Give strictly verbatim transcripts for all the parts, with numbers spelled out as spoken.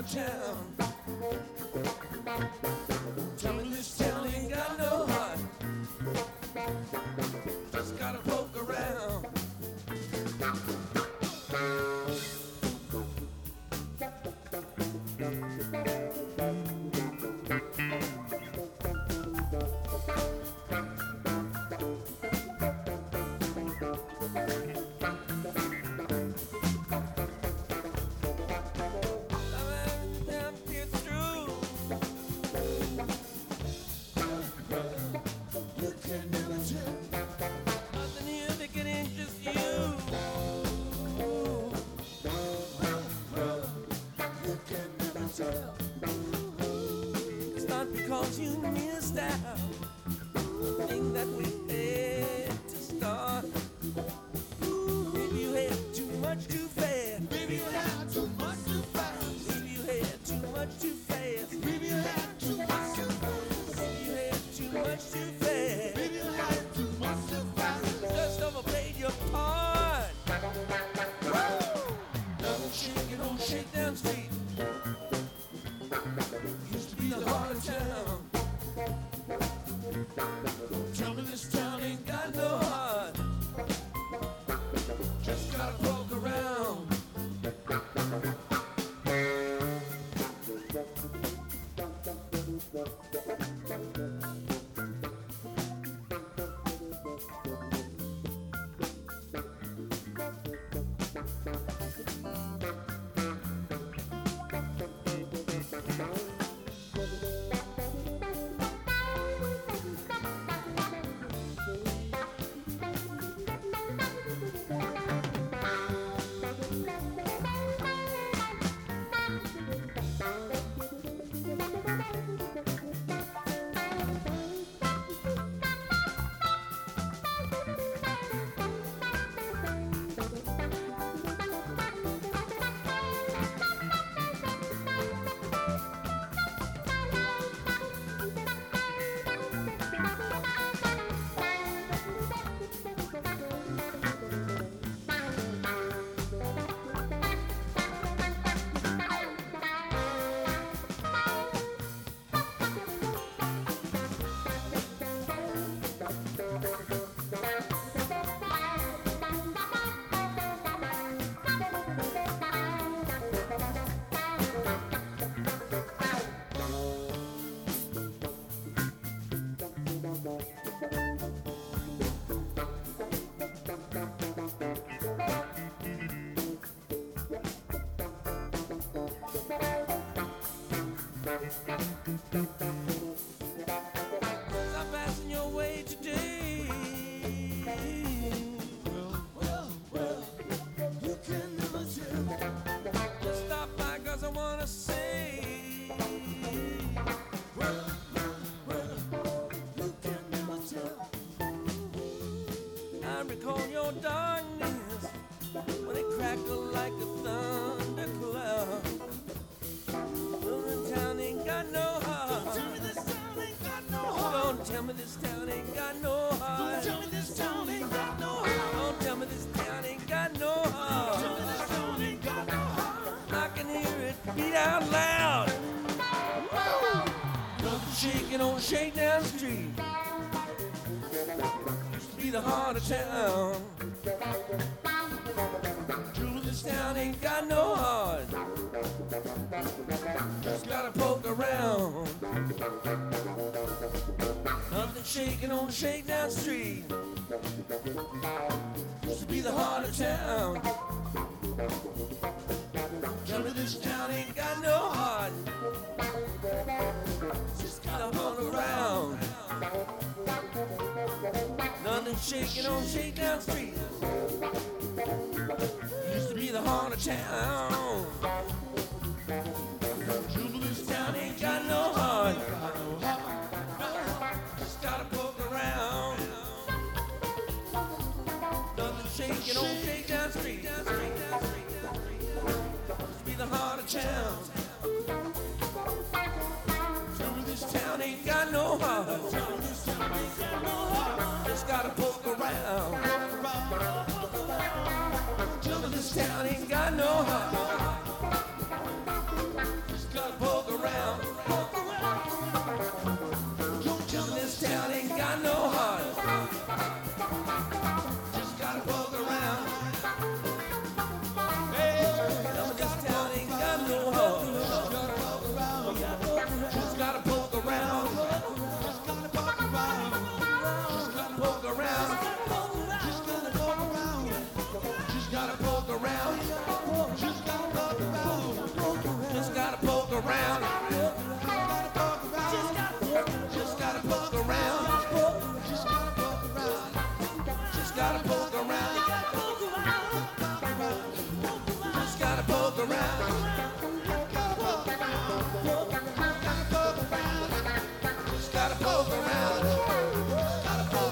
town. Tell me this town ain't got no heart. Just gotta poke around. It's not because you missed out the thing that we had to start. Maybe you had too much too fast. Maybe you had too much too fast. Maybe you had too much too fast. Maybe you had too much too fast. Maybe you had too much too fast. Maybe you had too much too fast. Just overplayed your part. Woo! Don't shake it, don't shake down street. Used to be the heart of town. Tell me this town ain't got no heart. Just gotta poke around. Stop passing your way today. Well, well, well, you can never tell. Just stop by cause I wanna say. Well, well, well, you can never tell. I recall your darkness when it crackled like a thundercloud. Well, the town ain't got no heart. Tell me this town ain't got no heart. Don't tell me this town ain't got no Don't heart. tell me this town ain't got no heart. Don't tell me this town ain't got no Tell me heart. this town ain't got no heart. I can hear it beat out loud. Nothing shaking on Shakedown Street. Used to be the heart of town. True, this town ain't got no heart. Just gotta poke around. Nothing shaking on Shakedown Street. Used to be the heart of town. Tell me this town ain't got no heart. Just gotta poke around. Nothing shaking on Shakedown Street. Used to be the heart of town. This town ain't got no heart. Just gotta poke around. Nothing shaking on Shakedown Street. Used to be the heart of town. Tell me this town ain't got no heart. Just gotta poke around. Tell me this town ain't got no heart. poke around. Just gotta poke around. Just gotta poke around. Just gotta poke around. Just gotta poke around. Just gotta poke around. Just gotta poke around. Just gotta poke around. Just gotta poke around. Just gotta poke around. Gotta poke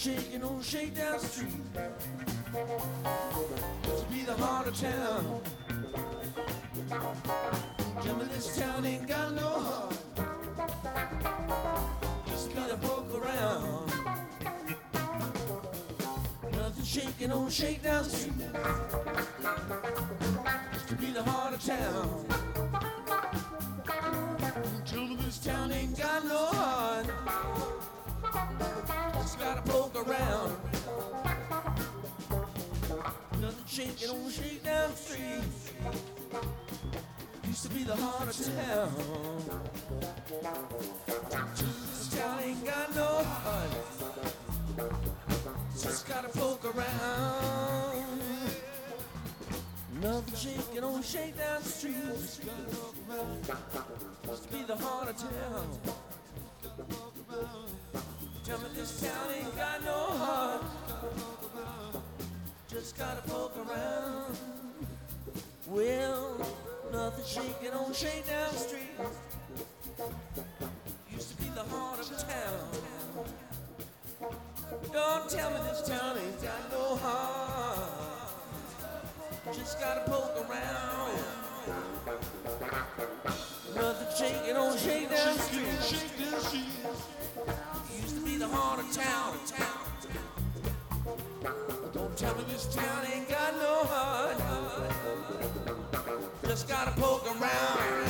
shaking on Shakedown Street. Used to be the heart of town. Tell me this town ain't got no heart. Just gotta poke around. Nothing shaking on Shakedown Street. Used to be the heart of town. Tell me this town ain't got no heart. Just gotta poke around. Nothing shaking on Shakedown Street. Used to be the heart of town. This town ain't got no heart. Just gotta poke around. Nothing shaking on Shakedown Street. Used to be the heart of town. Tell me this town ain't got no heart. Just gotta poke around. Well, nothing shaking on Shakedown Street. Used to be the heart of town. Don't tell me this town ain't got no heart. Just gotta poke around. Nothing shaking on Shakedown Street. Used to be the heart of town. Don't tell me this town ain't got no heart. Just gotta poke around.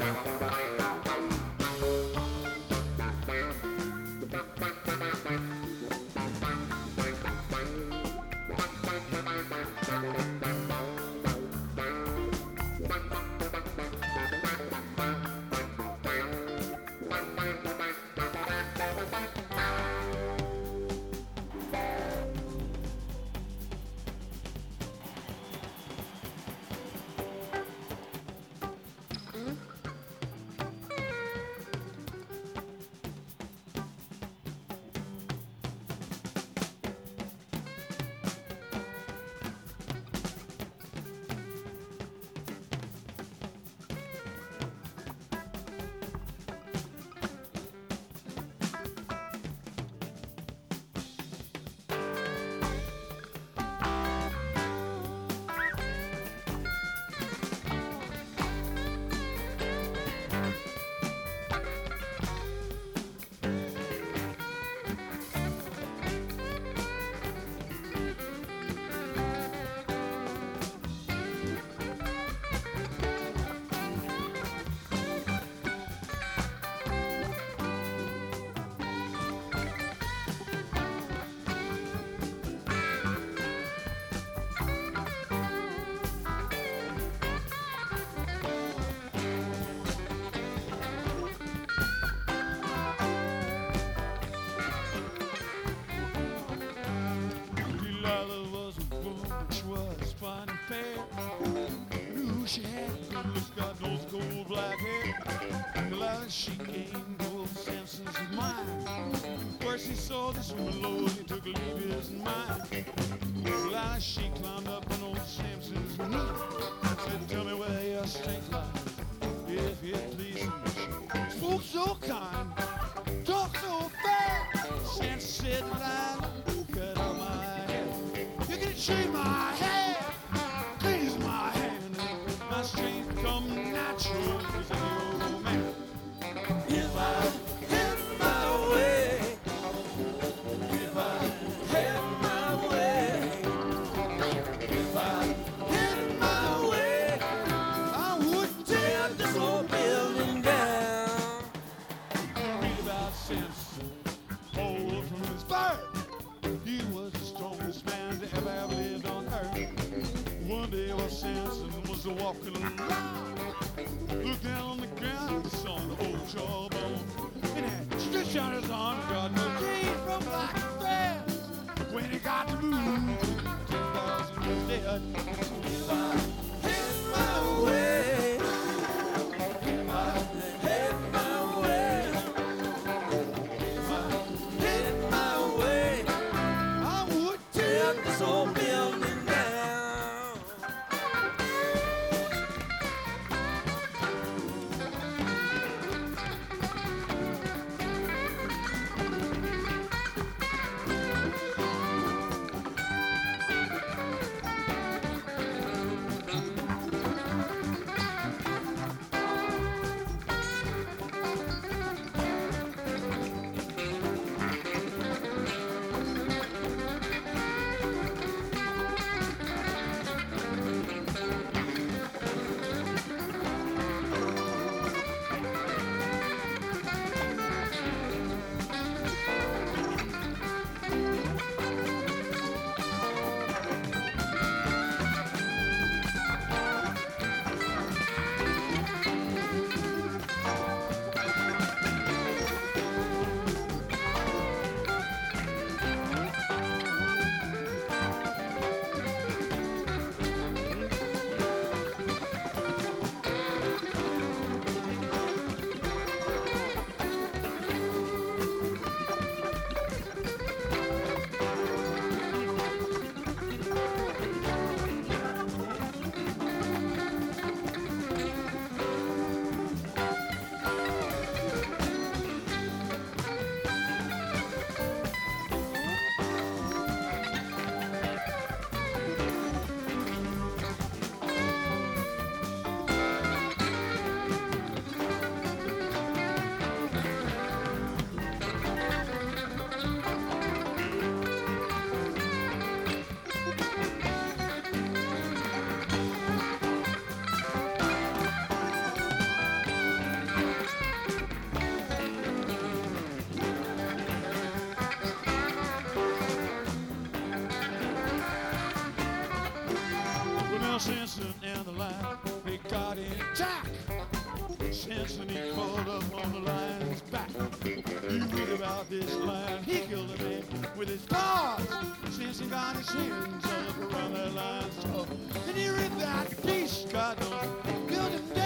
She had good looks, got those gold black hair. Glad she gained gold Samson's mind. Where she saw this woman low, he took Olivia's mind. Glad she climbed up on old Samson's knee. Said, tell me where your strength lies, if you please. Spoke so kind, talk so fast. Samson said, line, cut out my hair. You can shave my hair, clean my hair. My strength come natural as an old man. If I had my way, if I had my way, if I had my way, I would tear this old building down. Read about Samson, old from his birth. He was the strongest man that ever, ever lived on earth. One day while Samson was walking along, looked down on the ground and saw an old jawbone. And had stretched out his arm, got no teeth from black fast. When he got to move, ten thousand was dead. If I had my way, if I had my way, if I had my way, I would tear this old building down. Simpson and the lion, they got intact. Simpson, he crawled up on the lion's back. You read about this lion, he killed a man with his paws. Simpson got his hands all up around that lion's jaw. And he ripped that beast, God knows, killed him